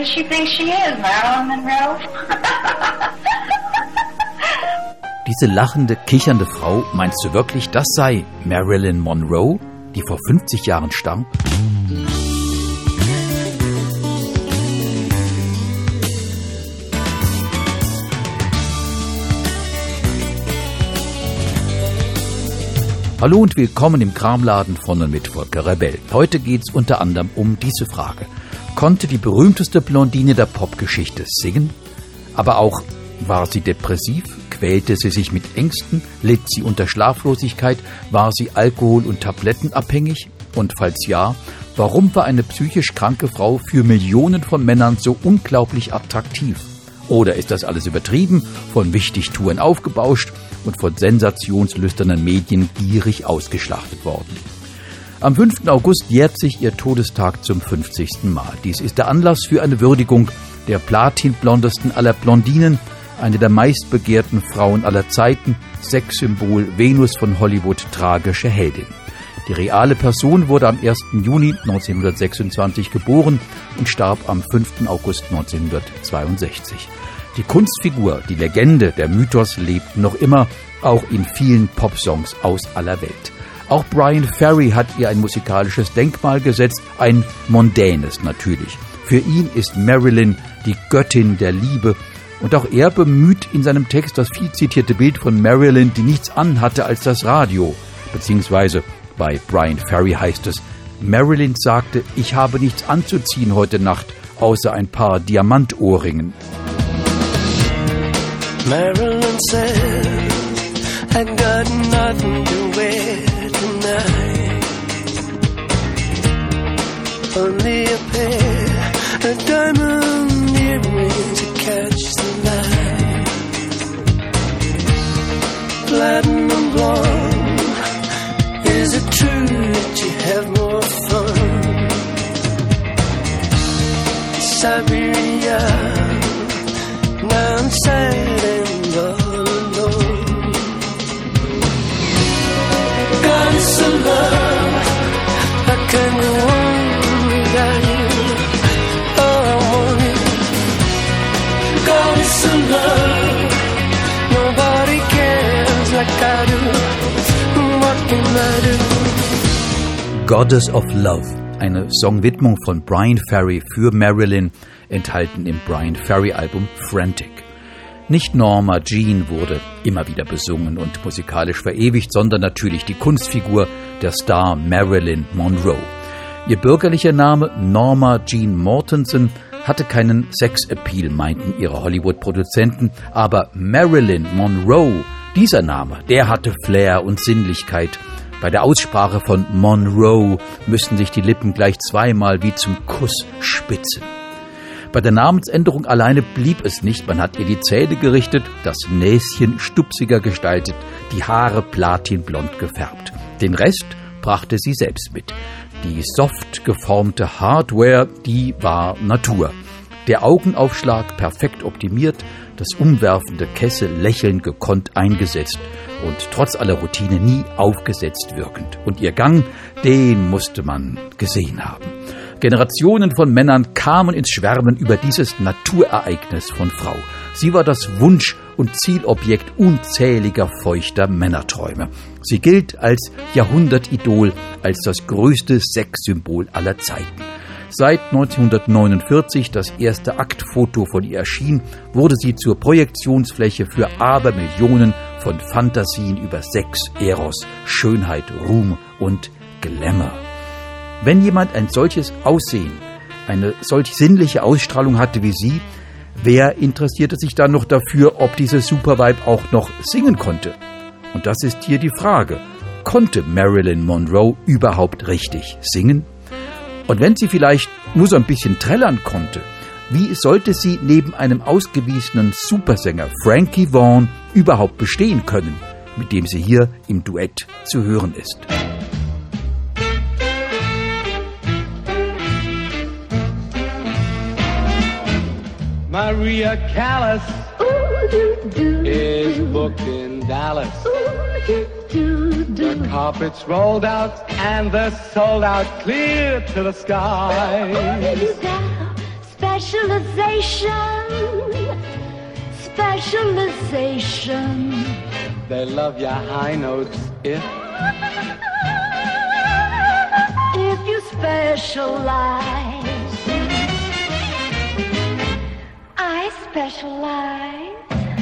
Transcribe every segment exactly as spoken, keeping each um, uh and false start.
does she think she is, Marilyn Monroe? Diese lachende, kichernde Frau, meinst du wirklich, das sei Marilyn Monroe, die vor fünfzig Jahren starb? Hallo und willkommen im Kramladen von und mit Volker Rebell. Heute geht's unter anderem um diese Frage. Konnte die berühmteste Blondine der Popgeschichte singen? Aber auch, war sie depressiv? Quälte sie sich mit Ängsten? Litt sie unter Schlaflosigkeit? War sie alkohol- und tablettenabhängig? Und falls ja, warum war eine psychisch kranke Frau für Millionen von Männern so unglaublich attraktiv? Oder ist das alles übertrieben, von Wichtigtouren aufgebauscht und von sensationslüsternen Medien gierig ausgeschlachtet worden? Am fünften August jährt sich ihr Todestag zum fünfzigsten Mal. Dies ist der Anlass für eine Würdigung der platinblondesten aller Blondinen, eine der meistbegehrten Frauen aller Zeiten, Sexsymbol, Venus von Hollywood, tragische Heldin. Die reale Person wurde am ersten Juni neunzehnhundertsechsundzwanzig geboren und starb am fünften August neunzehnhundertzweiundsechzig. Die Kunstfigur, die Legende, der Mythos lebt noch immer, auch in vielen Popsongs aus aller Welt. Auch Bryan Ferry hat ihr ein musikalisches Denkmal gesetzt, ein mondänes natürlich. Für ihn ist Marilyn die Göttin der Liebe und auch er bemüht in seinem Text das viel zitierte Bild von Marilyn, die nichts anhatte als das Radio, beziehungsweise bei Bryan Ferry heißt es, Marilyn sagte, ich habe nichts anzuziehen heute Nacht, außer ein paar Diamantohrringen. Marilyn said, I got nothing to wear tonight. Only a pair of diamond earrings to catch the light. Platinum blonde, is it true that you have more fun? Siberia, now I'm sad and all alone. Goddess of love, I can't go on without you. Oh, I want you. Goddess of love, nobody cares like I do. What can I do? Goddess of Love, eine Songwidmung von Bryan Ferry für Marilyn, enthalten im Bryan Ferry-Album Frantic. Nicht Norma Jean wurde immer wieder besungen und musikalisch verewigt, sondern natürlich die Kunstfigur der Star Marilyn Monroe. Ihr bürgerlicher Name Norma Jean Mortensen hatte keinen Sex-Appeal, meinten ihre Hollywood-Produzenten, aber Marilyn Monroe, dieser Name, der hatte Flair und Sinnlichkeit. Bei der Aussprache von Monroe müssen sich die Lippen gleich zweimal wie zum Kuss spitzen. Bei der Namensänderung alleine blieb es nicht, man hat ihr die Zähne gerichtet, das Näschen stupsiger gestaltet, die Haare platinblond gefärbt. Den Rest brachte sie selbst mit. Die soft geformte Hardware, die war Natur. Der Augenaufschlag perfekt optimiert, das umwerfende Kessel lächelnd gekonnt eingesetzt und trotz aller Routine nie aufgesetzt wirkend. Und ihr Gang, den musste man gesehen haben. Generationen von Männern kamen ins Schwärmen über dieses Naturereignis von Frau. Sie war das Wunsch- und Zielobjekt unzähliger feuchter Männerträume. Sie gilt als Jahrhundertidol, als das größte Sexsymbol aller Zeiten. Seit neunzehnhundertneunundvierzig das erste Aktfoto von ihr erschien, wurde sie zur Projektionsfläche für Abermillionen von Fantasien über Sex, Eros, Schönheit, Ruhm und Glamour. Wenn jemand ein solches Aussehen, eine solch sinnliche Ausstrahlung hatte wie sie, wer interessierte sich dann noch dafür, ob diese Supervibe auch noch singen konnte? Und das ist hier die Frage. Konnte Marilyn Monroe überhaupt richtig singen? Und wenn sie vielleicht nur so ein bisschen trällern konnte, wie sollte sie neben einem ausgewiesenen Supersänger Frankie Vaughan überhaupt bestehen können, mit dem sie hier im Duett zu hören ist? Maria Callas is booked in Dallas. The carpet's rolled out and they're sold out clear to the sky. Specialization, specialization. They love your high notes if If you specialize, I specialize.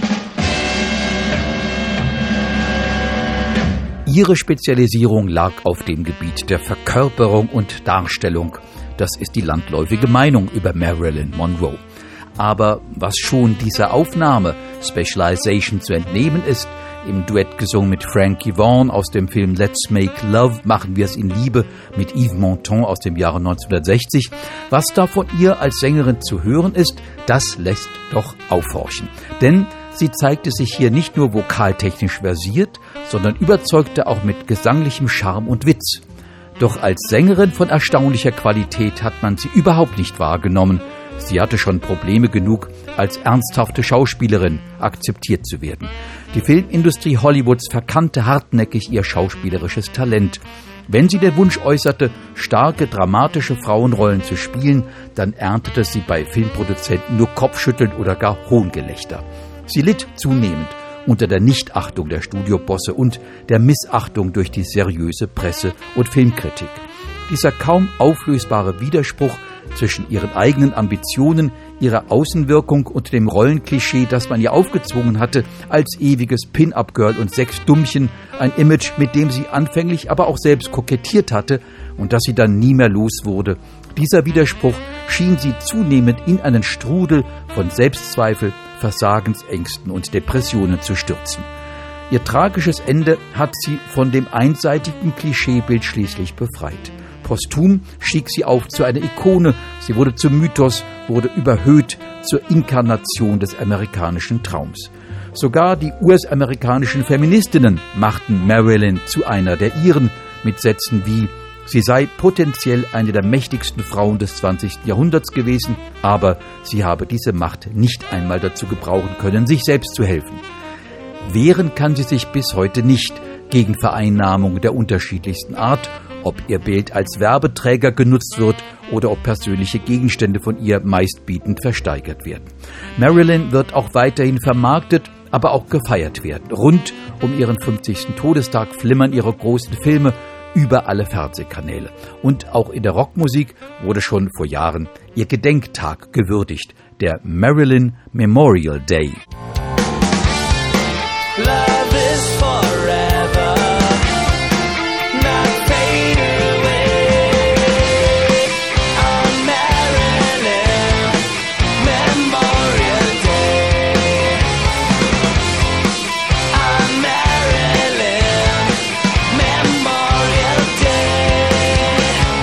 Ihre Spezialisierung lag auf dem Gebiet der Verkörperung und Darstellung. Das ist die landläufige Meinung über Marilyn Monroe. Aber was schon dieser Aufnahme Specialization zu entnehmen ist, im Duett gesungen mit Frankie Vaughan aus dem Film Let's Make Love, machen wir es in Liebe mit Yves Montand aus dem Jahre neunzehnhundertsechzig. Was da von ihr als Sängerin zu hören ist, das lässt doch aufhorchen. Denn sie zeigte sich hier nicht nur vokaltechnisch versiert, sondern überzeugte auch mit gesanglichem Charme und Witz. Doch als Sängerin von erstaunlicher Qualität hat man sie überhaupt nicht wahrgenommen. Sie hatte schon Probleme genug, als ernsthafte Schauspielerin akzeptiert zu werden. Die Filmindustrie Hollywoods verkannte hartnäckig ihr schauspielerisches Talent. Wenn sie den Wunsch äußerte, starke, dramatische Frauenrollen zu spielen, dann erntete sie bei Filmproduzenten nur Kopfschütteln oder gar Hohngelächter. Sie litt zunehmend unter der Nichtachtung der Studiobosse und der Missachtung durch die seriöse Presse- und Filmkritik. Dieser kaum auflösbare Widerspruch zwischen ihren eigenen Ambitionen, ihrer Außenwirkung und dem Rollenklischee, das man ihr aufgezwungen hatte, als ewiges Pin-Up-Girl und Sexdummchen, ein Image, mit dem sie anfänglich aber auch selbst kokettiert hatte und das sie dann nie mehr los wurde. Dieser Widerspruch schien sie zunehmend in einen Strudel von Selbstzweifel, Versagensängsten und Depressionen zu stürzen. Ihr tragisches Ende hat sie von dem einseitigen Klischeebild schließlich befreit. Posthum stieg sie auf zu einer Ikone, sie wurde zum Mythos, wurde überhöht zur Inkarnation des amerikanischen Traums. Sogar die U S-amerikanischen Feministinnen machten Marilyn zu einer der ihren, mit Sätzen wie: Sie sei potenziell eine der mächtigsten Frauen des zwanzigsten Jahrhunderts gewesen, aber sie habe diese Macht nicht einmal dazu gebrauchen können, sich selbst zu helfen. Wehren kann sie sich bis heute nicht gegen Vereinnahmung der unterschiedlichsten Art, ob ihr Bild als Werbeträger genutzt wird oder ob persönliche Gegenstände von ihr meistbietend versteigert werden. Marilyn wird auch weiterhin vermarktet, aber auch gefeiert werden. Rund um ihren fünfzigsten Todestag flimmern ihre großen Filme über alle Fernsehkanäle. Und auch in der Rockmusik wurde schon vor Jahren ihr Gedenktag gewürdigt, der Marilyn Memorial Day. Love is forever, not fade away. On Marilyn Memorial Day. On Marilyn Memorial Day.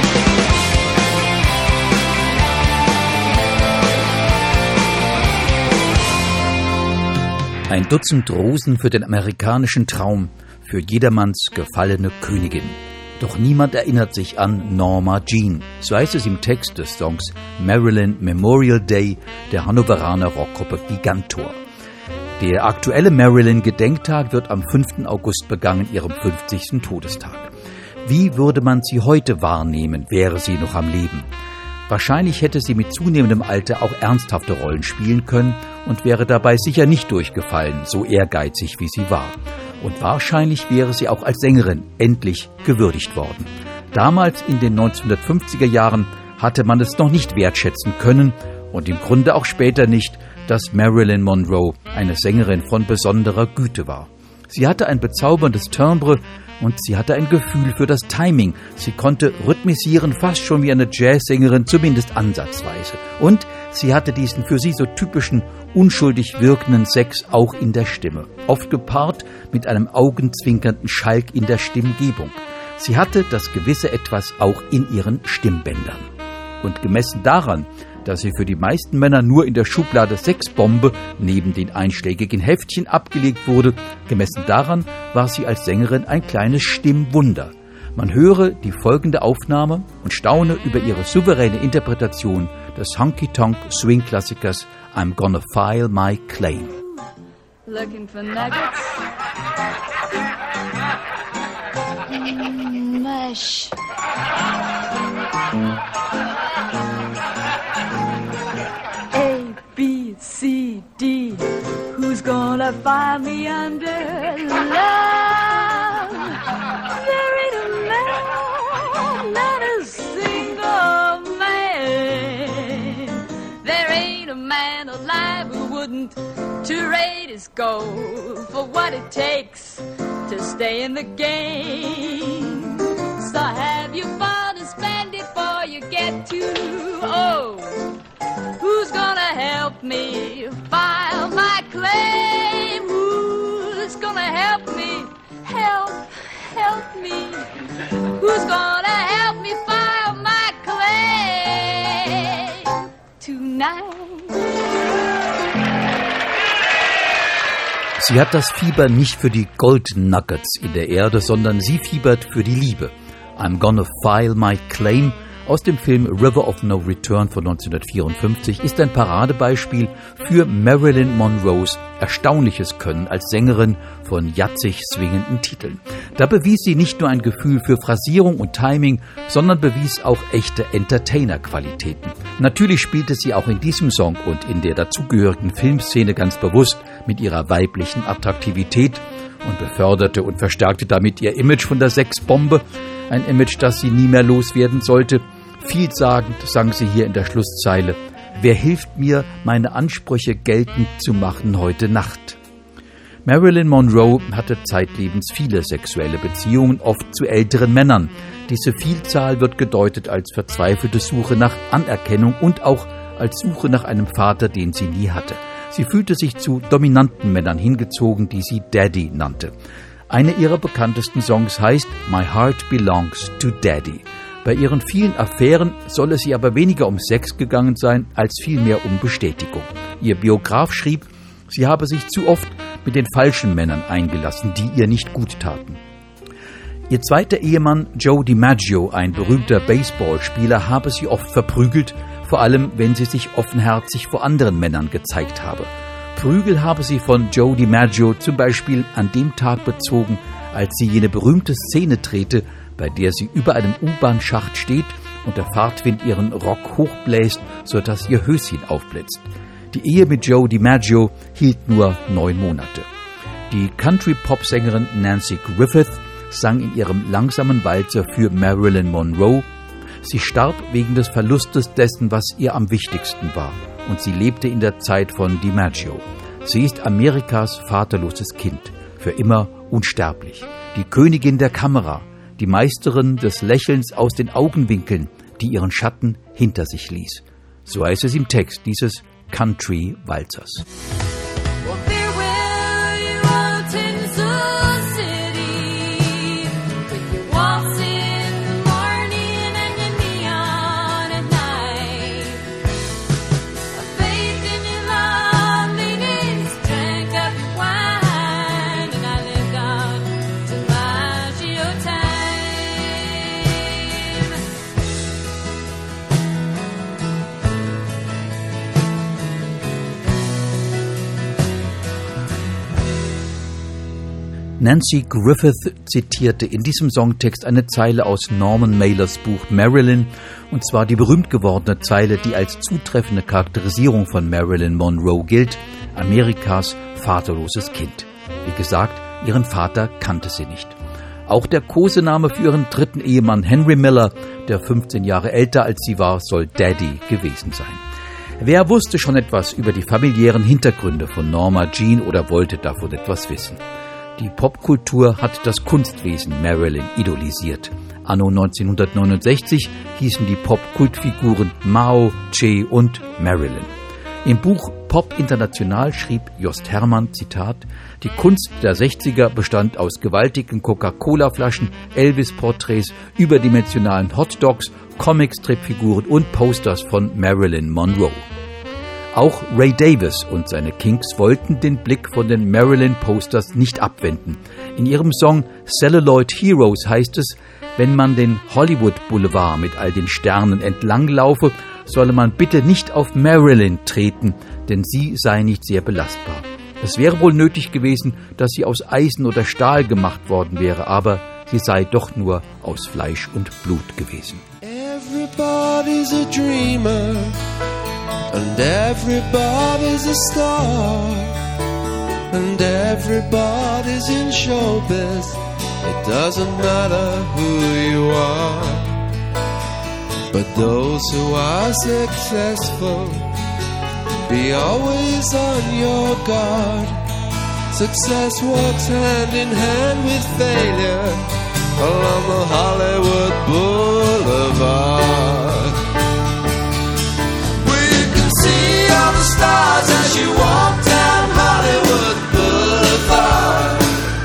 Ein Dutzend Rosen für den amerikanischen Traum, für jedermanns gefallene Königin. Doch niemand erinnert sich an Norma Jean, so heißt es im Text des Songs Marilyn Memorial Day der Hannoveraner Rockgruppe Gigantor. Der aktuelle Marilyn-Gedenktag wird am fünften August begangen, ihrem fünfzigsten Todestag. Wie würde man sie heute wahrnehmen, wäre sie noch am Leben? Wahrscheinlich hätte sie mit zunehmendem Alter auch ernsthafte Rollen spielen können und wäre dabei sicher nicht durchgefallen, so ehrgeizig wie sie war. Und wahrscheinlich wäre sie auch als Sängerin endlich gewürdigt worden. Damals in den neunzehnhundertfünfziger Jahren hatte man es noch nicht wertschätzen können und im Grunde auch später nicht, dass Marilyn Monroe eine Sängerin von besonderer Güte war. Sie hatte ein bezauberndes Timbre und sie hatte ein Gefühl für das Timing. Sie konnte rhythmisieren, fast schon wie eine Jazzsängerin, zumindest ansatzweise. Und sie hatte diesen für sie so typischen, unschuldig wirkenden Sex auch in der Stimme, oft gepaart mit einem augenzwinkernden Schalk in der Stimmgebung. Sie hatte das gewisse Etwas auch in ihren Stimmbändern. Und gemessen daran, dass sie für die meisten Männer nur in der Schublade Sexbombe neben den einschlägigen Heftchen abgelegt wurde, gemessen daran war sie als Sängerin ein kleines Stimmwunder. Man höre die folgende Aufnahme und staune über ihre souveräne Interpretation des Honky-Tonk-Swing-Klassikers I'm Gonna File My Claim. Looking for nuggets? Mm, mush. find me under love. There ain't a man, not a single man. There ain't a man alive who wouldn't trade his gold for what it takes to stay in the game. So have you fun and spend it before you get too old. Who's gonna help me file my claim? Who's gonna help me, help, help me? Who's gonna help me file my claim tonight? Sie hat das Fieber nicht für die Gold Nuggets in der Erde, sondern sie fiebert für die Liebe. I'm Gonna File My Claim aus dem Film River of No Return von neunzehnhundertvierundfünfzig ist ein Paradebeispiel für Marilyn Monroes erstaunliches Können als Sängerin von jazzig swingenden Titeln. Da bewies sie nicht nur ein Gefühl für Phrasierung und Timing, sondern bewies auch echte Entertainer-Qualitäten. Natürlich spielte sie auch in diesem Song und in der dazugehörigen Filmszene ganz bewusst mit ihrer weiblichen Attraktivität und beförderte und verstärkte damit ihr Image von der Sexbombe, ein Image, das sie nie mehr loswerden sollte. Vielsagend sang sie hier in der Schlusszeile: Wer hilft mir, meine Ansprüche geltend zu machen heute Nacht? Marilyn Monroe hatte zeitlebens viele sexuelle Beziehungen, oft zu älteren Männern. Diese Vielzahl wird gedeutet als verzweifelte Suche nach Anerkennung und auch als Suche nach einem Vater, den sie nie hatte. Sie fühlte sich zu dominanten Männern hingezogen, die sie Daddy nannte. Eine ihrer bekanntesten Songs heißt My Heart Belongs to Daddy. Bei ihren vielen Affären soll es ihr aber weniger um Sex gegangen sein, als vielmehr um Bestätigung. Ihr Biograf schrieb, sie habe sich zu oft mit den falschen Männern eingelassen, die ihr nicht gut taten. Ihr zweiter Ehemann Joe DiMaggio, ein berühmter Baseballspieler, habe sie oft verprügelt, vor allem wenn sie sich offenherzig vor anderen Männern gezeigt habe. Prügel habe sie von Joe DiMaggio zum Beispiel an dem Tag bezogen, als sie jene berühmte Szene drehte, bei der sie über einem U-Bahn-Schacht steht und der Fahrtwind ihren Rock hochbläst, sodass ihr Höschen aufblitzt. Die Ehe mit Joe DiMaggio hielt nur neun Monate. Die Country-Pop-Sängerin Nanci Griffith sang in ihrem langsamen Walzer für Marilyn Monroe. Sie starb wegen des Verlustes dessen, was ihr am wichtigsten war. Und sie lebte in der Zeit von DiMaggio. Sie ist Amerikas vaterloses Kind, für immer unsterblich. Die Königin der Kamera, die Meisterin des Lächelns aus den Augenwinkeln, die ihren Schatten hinter sich ließ. So heißt es im Text dieses Country-Walzers. Nanci Griffith zitierte in diesem Songtext eine Zeile aus Norman Mailers Buch Marilyn, und zwar die berühmt gewordene Zeile, die als zutreffende Charakterisierung von Marilyn Monroe gilt: Amerikas vaterloses Kind. Wie gesagt, ihren Vater kannte sie nicht. Auch der Kosename für ihren dritten Ehemann Henry Miller, der fünfzehn Jahre älter als sie war, soll Daddy gewesen sein. Wer wusste schon etwas über die familiären Hintergründe von Norma Jean oder wollte davon etwas wissen? Die Popkultur hat das Kunstwesen Marilyn idolisiert. Anno neunzehnhundertneunundsechzig hießen die Popkultfiguren Mao, Che und Marilyn. Im Buch Pop International schrieb Jost Hermann, Zitat, die Kunst der sechziger bestand aus gewaltigen Coca-Cola-Flaschen, Elvis-Porträts, überdimensionalen Hotdogs, Comic-Strip-Figuren und Posters von Marilyn Monroe. Auch Ray Davies und seine Kinks wollten den Blick von den Marilyn-Posters nicht abwenden. In ihrem Song Celluloid Heroes heißt es, wenn man den Hollywood Boulevard mit all den Sternen entlanglaufe, solle man bitte nicht auf Marilyn treten, denn sie sei nicht sehr belastbar. Es wäre wohl nötig gewesen, dass sie aus Eisen oder Stahl gemacht worden wäre, aber sie sei doch nur aus Fleisch und Blut gewesen. Everybody's a dreamer and everybody's a star. and everybody's in showbiz. It doesn't matter who you are, but those who are successful, be always on your guard. Success walks hand in hand with failure along the Hollywood Boulevard. Well, you can see all the stars as you walk down Hollywood Boulevard.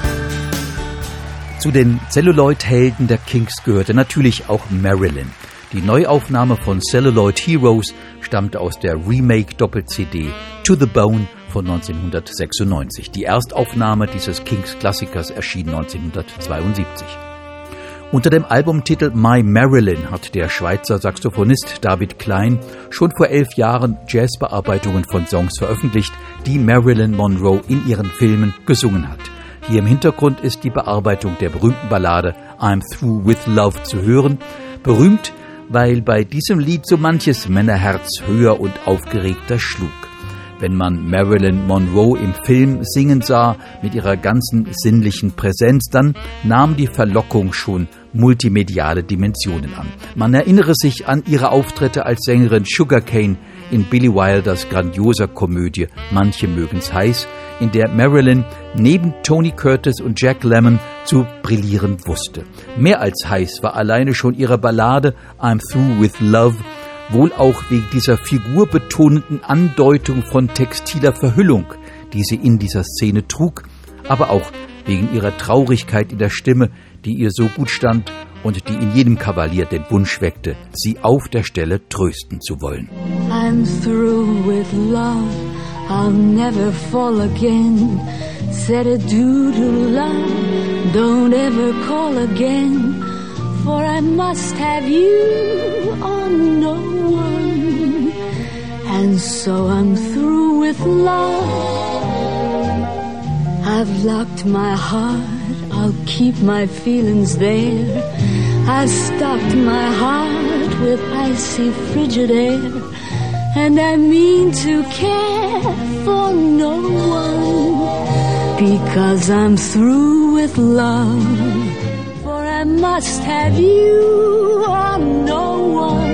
Zu den Celluloid-Helden der Kinks gehörte natürlich auch Marilyn. Die Neuaufnahme von Celluloid Heroes stammte aus der Remake-Doppel-C D To the Bone von neunzehnhundertsechsundneunzig. Die Erstaufnahme dieses Kinks-Klassikers erschien neunzehnhundertzweiundsiebzig. Unter dem Albumtitel My Marilyn hat der Schweizer Saxophonist David Klein schon vor elf Jahren Jazzbearbeitungen von Songs veröffentlicht, die Marilyn Monroe in ihren Filmen gesungen hat. Hier im Hintergrund ist die Bearbeitung der berühmten Ballade I'm Through With Love zu hören. Berühmt, weil bei diesem Lied so manches Männerherz höher und aufgeregter schlug. Wenn man Marilyn Monroe im Film singen sah, mit ihrer ganzen sinnlichen Präsenz, dann nahm die Verlockung schon multimediale Dimensionen an. Man erinnere sich an ihre Auftritte als Sängerin Sugar Cane in Billy Wilders grandioser Komödie Manche mögen's heiß, in der Marilyn neben Tony Curtis und Jack Lemmon zu brillieren wusste. Mehr als heiß war alleine schon ihre Ballade I'm Through With Love, wohl auch wegen dieser figurbetonenden Andeutung von textiler Verhüllung, die sie in dieser Szene trug, aber auch wegen ihrer Traurigkeit in der Stimme, die ihr so gut stand und die in jedem Kavalier den Wunsch weckte, sie auf der Stelle trösten zu wollen. I'm through with love, I'll never fall again. Said adieu to love, don't ever call again. For I must have you on no one. And so I'm through with love. I've locked my heart, I'll keep my feelings there. I've stocked my heart with icy frigid air. And I mean to care for no one, because I'm through with love. I must have you on no one,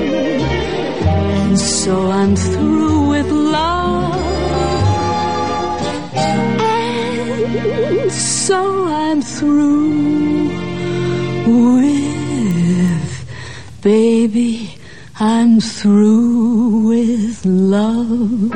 and so I'm through with love, and so I'm through with, baby, I'm through with love.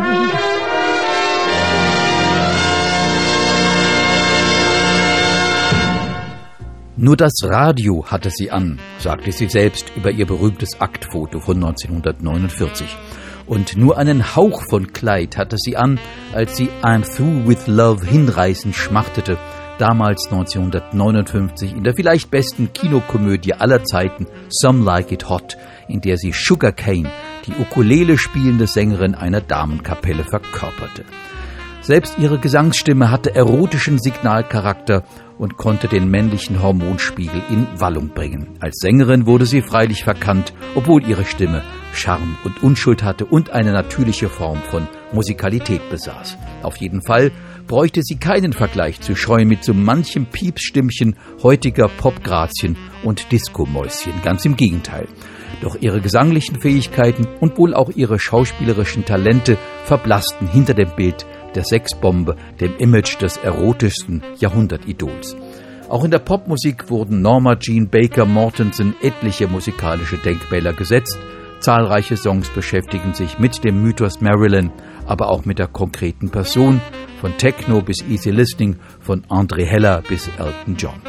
Nur das Radio hatte sie an, sagte sie selbst über ihr berühmtes Aktfoto von neunzehnhundertneunundvierzig. Und nur einen Hauch von Kleid hatte sie an, als sie I'm Through With Love hinreißend schmachtete, damals neunzehnhundertneunundfünfzig in der vielleicht besten Kinokomödie aller Zeiten Some Like It Hot, in der sie Sugar Cane, die Ukulele spielende Sängerin einer Damenkapelle, verkörperte. Selbst ihre Gesangsstimme hatte erotischen Signalcharakter und konnte den männlichen Hormonspiegel in Wallung bringen. Als Sängerin wurde sie freilich verkannt, obwohl ihre Stimme Charme und Unschuld hatte und eine natürliche Form von Musikalität besaß. Auf jeden Fall bräuchte sie keinen Vergleich zu scheuen mit so manchem Piepsstimmchen heutiger Popgrazien und Diskomäuschen. Ganz im Gegenteil. Doch ihre gesanglichen Fähigkeiten und wohl auch ihre schauspielerischen Talente verblassten hinter dem Bild der Sexbombe, dem Image des erotischsten Jahrhundertidols. Auch in der Popmusik wurden Norma Jean Baker Mortensen etliche musikalische Denkmäler gesetzt. Zahlreiche Songs beschäftigen sich mit dem Mythos Marilyn, aber auch mit der konkreten Person, von Techno bis Easy Listening, von André Heller bis Elton John.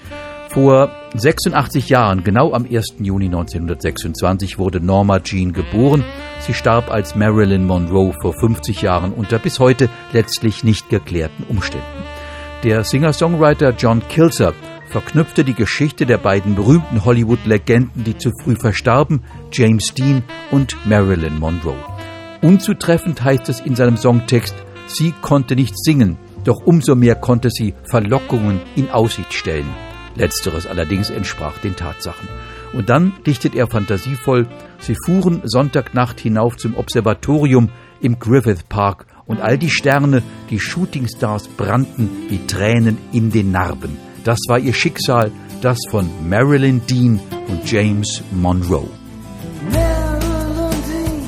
Vor sechsundachtzig Jahren, genau am ersten Juni neunzehnhundertsechsundzwanzig, wurde Norma Jean geboren. Sie starb als Marilyn Monroe vor fünfzig Jahren unter bis heute letztlich nicht geklärten Umständen. Der Singer-Songwriter John Kilser verknüpfte die Geschichte der beiden berühmten Hollywood-Legenden, die zu früh verstarben, James Dean und Marilyn Monroe. Unzutreffend heißt es in seinem Songtext, sie konnte nicht singen, doch umso mehr konnte sie Verlockungen in Aussicht stellen. Letzteres allerdings entsprach den Tatsachen. Und dann dichtet er fantasievoll, sie fuhren Sonntagnacht hinauf zum Observatorium im Griffith Park und all die Sterne, die Shootingstars, brannten wie Tränen in den Narben. Das war ihr Schicksal, das von Marilyn Dean und James Monroe. Marilyn Dean,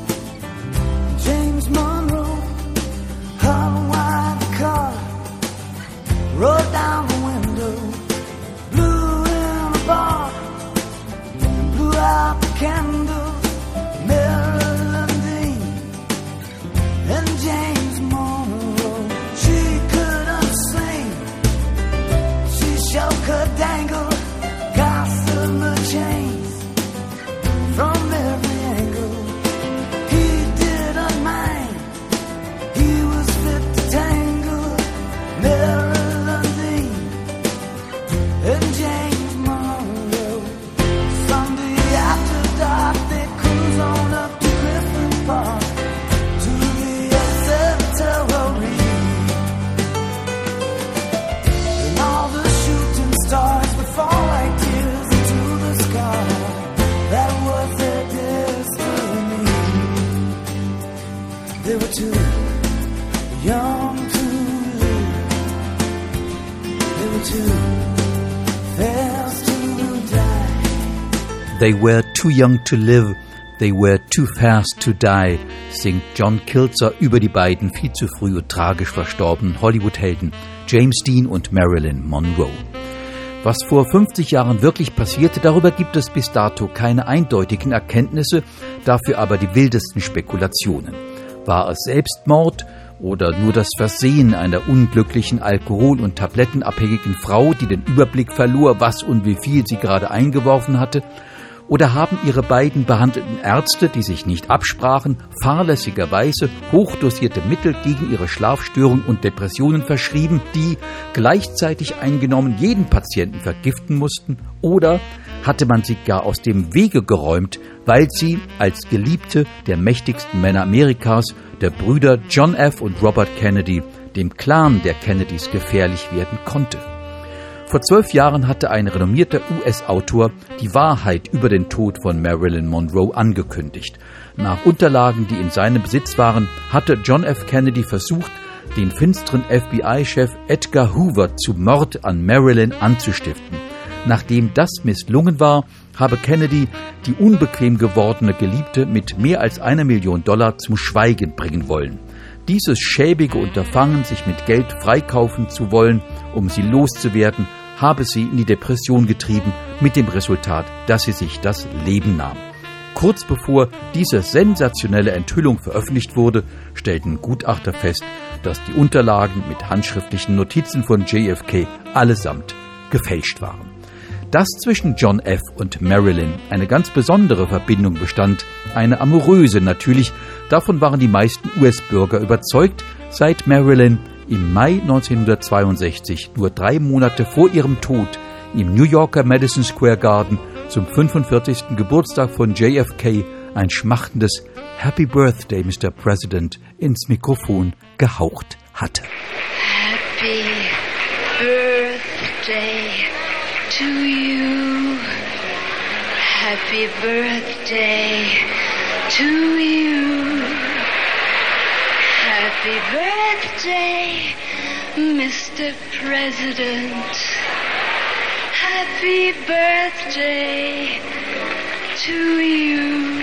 James Monroe, hung wide the car, rolled down the window, blew in a bar, blew out the candles. Marilyn Dean and James Monroe, she couldn't sing, she shook her dangle, gossamer chains from every angle. He didn't mind, he was fit to tangle. Marilyn Dean and James Monroe. Sunday after dark they cruise on up to Griffin Park to the observatory, and all the shooting stars would fall like tears into the sky. That was their destiny. They were too young to live. They were too fast to die. They were too young to live, they were too fast to die, singt John Kilzer über die beiden viel zu früh und tragisch verstorbenen Hollywood-Helden James Dean und Marilyn Monroe. Was vor fünfzig Jahren wirklich passierte, darüber gibt es bis dato keine eindeutigen Erkenntnisse, dafür aber die wildesten Spekulationen. War es Selbstmord oder nur das Versehen einer unglücklichen alkohol- und tablettenabhängigen Frau, die den Überblick verlor, was und wie viel sie gerade eingeworfen hatte? Oder haben ihre beiden behandelten Ärzte, die sich nicht absprachen, fahrlässigerweise hochdosierte Mittel gegen ihre Schlafstörungen und Depressionen verschrieben, die, gleichzeitig eingenommen, jeden Patienten vergiften mussten? Oder hatte man sie gar aus dem Wege geräumt, weil sie als Geliebte der mächtigsten Männer Amerikas, der Brüder John F. und Robert Kennedy, dem Clan der Kennedys gefährlich werden konnte? Vor zwölf Jahren hatte ein renommierter U S-Autor die Wahrheit über den Tod von Marilyn Monroe angekündigt. Nach Unterlagen, die in seinem Besitz waren, hatte John F. Kennedy versucht, den finsteren F B I-Chef Edgar Hoover zu Mord an Marilyn anzustiften. Nachdem das misslungen war, habe Kennedy die unbequem gewordene Geliebte mit mehr als einer Million Dollar zum Schweigen bringen wollen. Dieses schäbige Unterfangen, sich mit Geld freikaufen zu wollen, um sie loszuwerden, habe sie in die Depression getrieben, mit dem Resultat, dass sie sich das Leben nahm. Kurz bevor diese sensationelle Enthüllung veröffentlicht wurde, stellten Gutachter fest, dass die Unterlagen mit handschriftlichen Notizen von J F K allesamt gefälscht waren. Dass zwischen John F. und Marilyn eine ganz besondere Verbindung bestand, eine amoröse natürlich, davon waren die meisten U S-Bürger überzeugt, seit Marilyn im Mai neunzehnhundertzweiundsechzig, nur drei Monate vor ihrem Tod, im New Yorker Madison Square Garden zum fünfundvierzigsten Geburtstag von J F K ein schmachtendes Happy Birthday, Mister President ins Mikrofon gehaucht hatte. Happy birthday to you. Happy birthday to you. Happy birthday, Mister President. Happy birthday to you.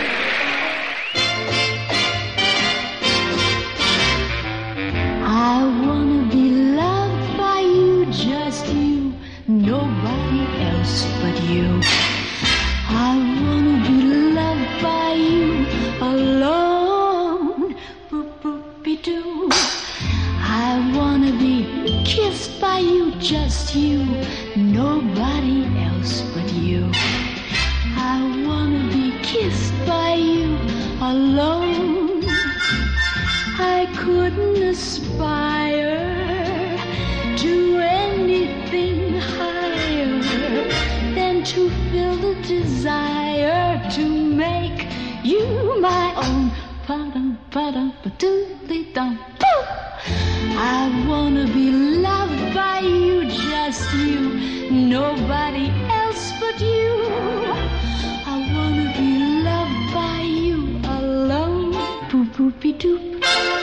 I wanna be loved by you, just you, nobody else but you. I wanna be loved by you alone, boop-boop-be-doo. I wanna be kissed by you, just you, nobody else but you. I wanna be kissed by you alone. I couldn't aspire to anything higher than to feel the desire to make you my own. Ba-dum, ba-dum, ba-doodly-dum, boo! I wanna be loved by you, just you, nobody else but you. I wanna be loved by you alone. Boop-boop-be-doop.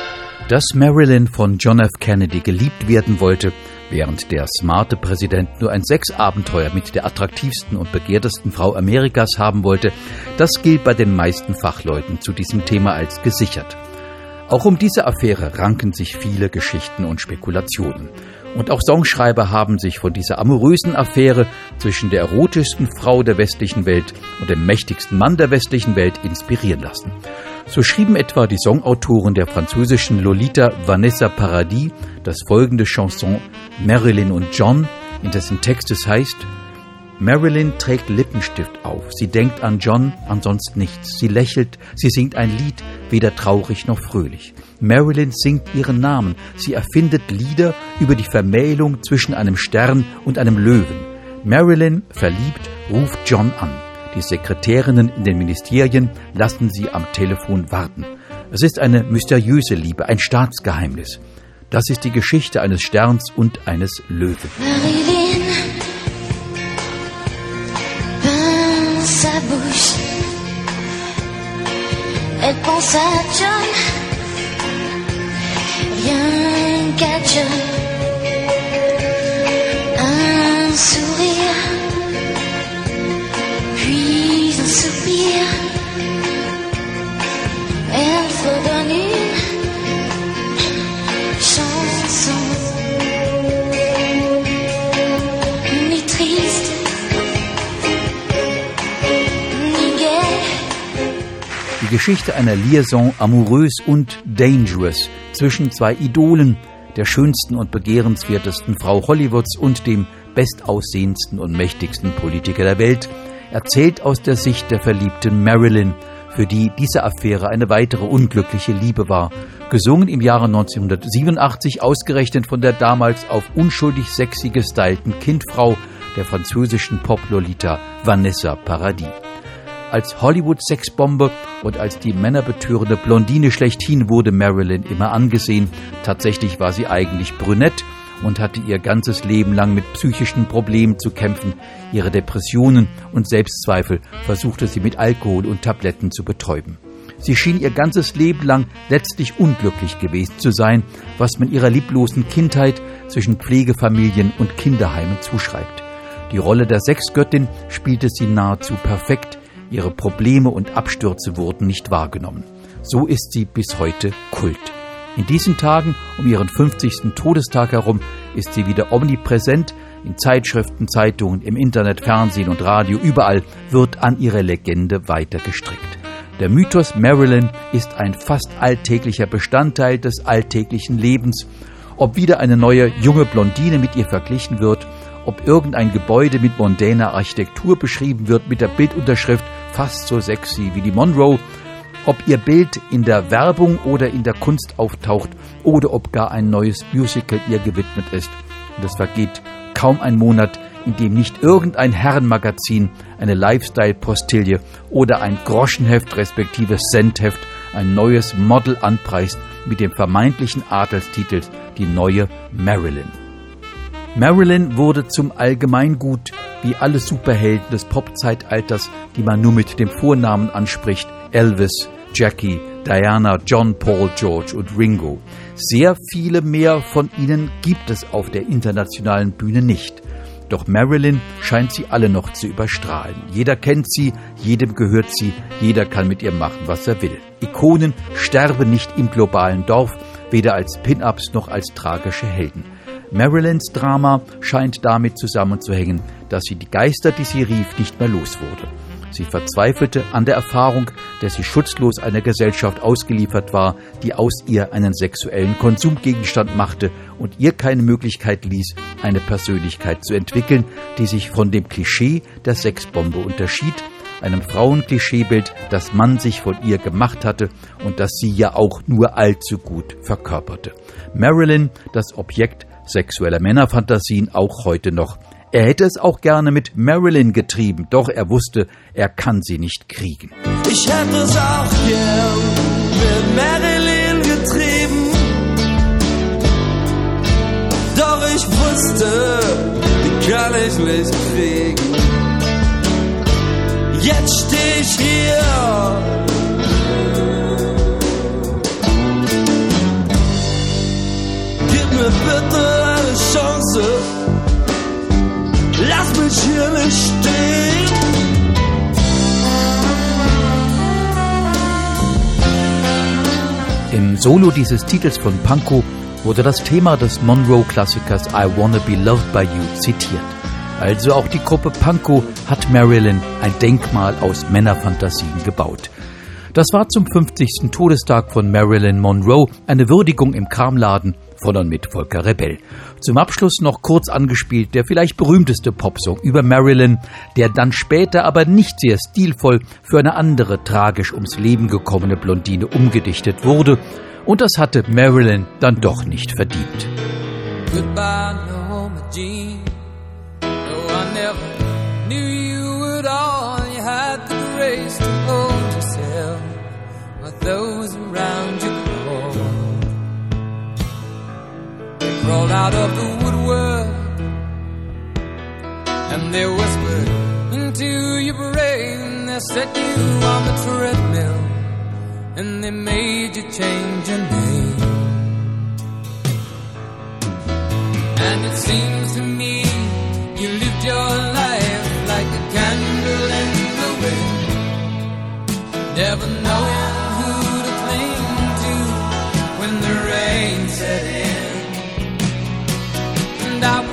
Dass Marilyn von John F. Kennedy geliebt werden wollte, während der smarte Präsident nur ein Sexabenteuer mit der attraktivsten und begehrtesten Frau Amerikas haben wollte, das gilt bei den meisten Fachleuten zu diesem Thema als gesichert. Auch um diese Affäre ranken sich viele Geschichten und Spekulationen. Und auch Songschreiber haben sich von dieser amorösen Affäre zwischen der erotischsten Frau der westlichen Welt und dem mächtigsten Mann der westlichen Welt inspirieren lassen. So schrieben etwa die Songautoren der französischen Lolita Vanessa Paradis das folgende Chanson Marilyn und John, in dessen Text es heißt: Marilyn trägt Lippenstift auf, sie denkt an John, an sonst nichts. Sie lächelt, sie singt ein Lied, weder traurig noch fröhlich. Marilyn singt ihren Namen, sie erfindet Lieder über die Vermählung zwischen einem Stern und einem Löwen. Marilyn, verliebt, ruft John an. Die Sekretärinnen in den Ministerien lassen sie am Telefon warten. Es ist eine mysteriöse Liebe, ein Staatsgeheimnis. Das ist die Geschichte eines Sterns und eines Löwen. Marilyn, dans sa bouche, elle pense à John, rien qu'à John, un sourire, puis un soupir, elle fredonne une chanson, ni triste, ni gaie. Die Geschichte einer Liaison amourös und dangerous zwischen zwei Idolen, der schönsten und begehrenswertesten Frau Hollywoods und dem bestaussehendsten und mächtigsten Politiker der Welt, erzählt aus der Sicht der verliebten Marilyn, für die diese Affäre eine weitere unglückliche Liebe war, gesungen im Jahre neunzehnhundertsiebenundachtzig, ausgerechnet von der damals auf unschuldig sexy gestylten Kindfrau der französischen Pop-Lolita Vanessa Paradis. Als Hollywood-Sexbombe und als die männerbetörende Blondine schlechthin wurde Marilyn immer angesehen. Tatsächlich war sie eigentlich brünett und hatte ihr ganzes Leben lang mit psychischen Problemen zu kämpfen. Ihre Depressionen und Selbstzweifel versuchte sie mit Alkohol und Tabletten zu betäuben. Sie schien ihr ganzes Leben lang letztlich unglücklich gewesen zu sein, was man ihrer lieblosen Kindheit zwischen Pflegefamilien und Kinderheimen zuschreibt. Die Rolle der Sexgöttin spielte sie nahezu perfekt. Ihre Probleme und Abstürze wurden nicht wahrgenommen. So ist sie bis heute Kult. In diesen Tagen, um ihren fünfzigsten Todestag herum, ist sie wieder omnipräsent. In Zeitschriften, Zeitungen, im Internet, Fernsehen und Radio, überall wird an ihre Legende weiter gestrickt. Der Mythos Marilyn ist ein fast alltäglicher Bestandteil des alltäglichen Lebens. Ob wieder eine neue junge Blondine mit ihr verglichen wird, ob irgendein Gebäude mit mondäner Architektur beschrieben wird mit der Bildunterschrift fast so sexy wie die Monroe, ob ihr Bild in der Werbung oder in der Kunst auftaucht oder ob gar ein neues Musical ihr gewidmet ist. Und es vergeht kaum ein Monat, in dem nicht irgendein Herrenmagazin, eine Lifestyle-Postille oder ein Groschenheft respektive Centheft ein neues Model anpreist mit dem vermeintlichen Adelstitel Die neue Marilyn. Marilyn wurde zum Allgemeingut, wie alle Superhelden des Pop-Zeitalters, die man nur mit dem Vornamen anspricht: Elvis, Jackie, Diana, John, Paul, George und Ringo. Sehr viele mehr von ihnen gibt es auf der internationalen Bühne nicht. Doch Marilyn scheint sie alle noch zu überstrahlen. Jeder kennt sie, jedem gehört sie, jeder kann mit ihr machen, was er will. Ikonen sterben nicht im globalen Dorf, weder als Pin-Ups noch als tragische Helden. Marilyns Drama scheint damit zusammenzuhängen, dass sie die Geister, die sie rief, nicht mehr los wurde. Sie verzweifelte an der Erfahrung, dass sie schutzlos einer Gesellschaft ausgeliefert war, die aus ihr einen sexuellen Konsumgegenstand machte und ihr keine Möglichkeit ließ, eine Persönlichkeit zu entwickeln, die sich von dem Klischee der Sexbombe unterschied, einem Frauenklischeebild, das man sich von ihr gemacht hatte und das sie ja auch nur allzu gut verkörperte. Marilyn, das Objekt sexueller Männerfantasien, auch heute noch. Er hätte es auch gerne mit Marilyn getrieben, doch er wusste, er kann sie nicht kriegen. Ich hätte es auch gern mit Marilyn getrieben, doch ich wusste, die kann ich nicht kriegen. Jetzt steh ich hier Im Solo dieses Titels von Pankow wurde das Thema des Monroe-Klassikers I Wanna Be Loved by You zitiert. Also auch die Gruppe Pankow hat Marilyn ein Denkmal aus Männerfantasien gebaut. Das war zum fünfzigsten Todestag von Marilyn Monroe eine Würdigung im Kramladen von und mit Volker Rebell. Zum Abschluss noch kurz angespielt der vielleicht berühmteste Popsong über Marilyn, der dann später aber nicht sehr stilvoll für eine andere tragisch ums Leben gekommene Blondine umgedichtet wurde. Und das hatte Marilyn dann doch nicht verdient. Goodbye, Norma Jean. No, I never knew you at all. You had the grace to hold yourself while those around you crawled. They crawled out of the woodwork and they whispered into your brain. They set you on the treadmill and they made you change your name. And it seems to me you lived your life like a candle in the wind, never knowing who to cling to when the rain set in. And I